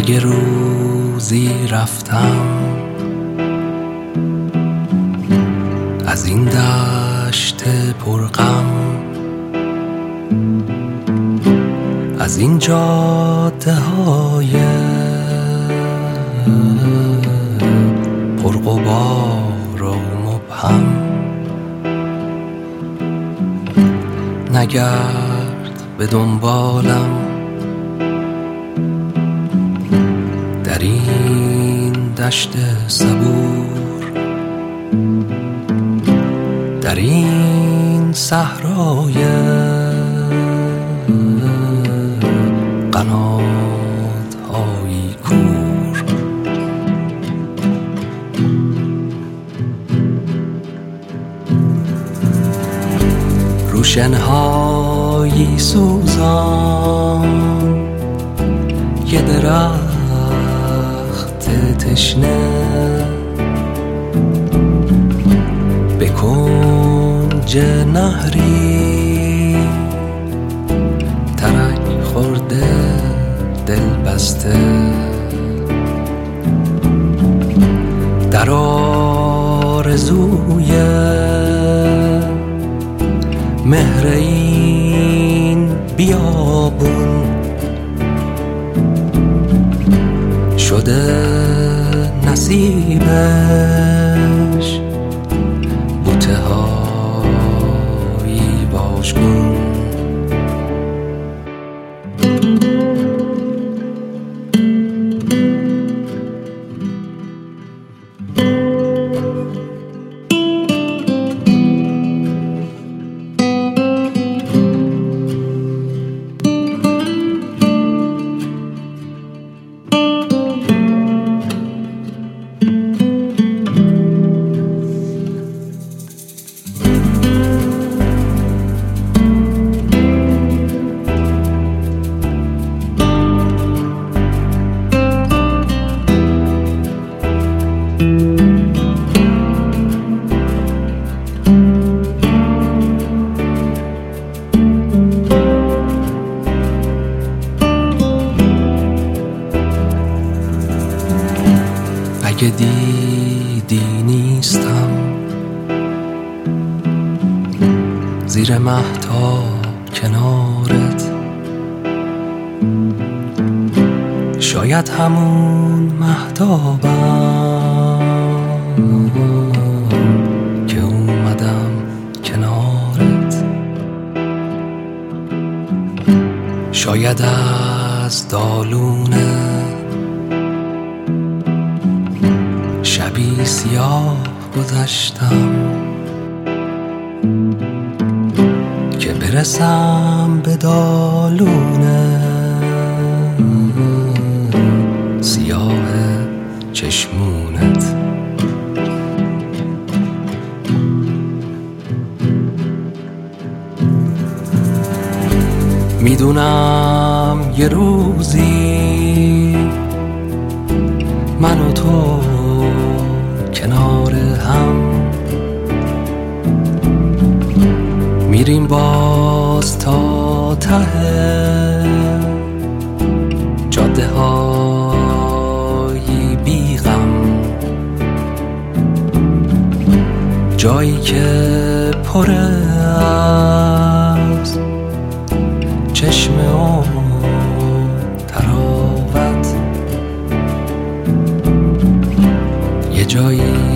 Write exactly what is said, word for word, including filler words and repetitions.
اگه روزی رفتم از این دشت پرغم، از این جاده های پرغبار و مبهم، نگرد به دنبالم در این دشت صبور، در این صحرای قنات‌های کور. روشنهایی سوزان یه درخت تشنه به کنج نهری ترک خورده دل بسته، در آرزوی مهر این بیابون شده نصیبش بوته هایی واژگون. اگه دیدی نیستم زیر مهتاب کنارت، شاید همون مهتابم که اومدم کنارت، شاید از دالونه شبی سیاه گذشتم که برسم به دالونه سیاه چشمونت. میدونم یه روزی من و تو کنار هم میریم باز تا ته جاده های بی غم، جایی که پر از چشمه و تراوت، یه جایی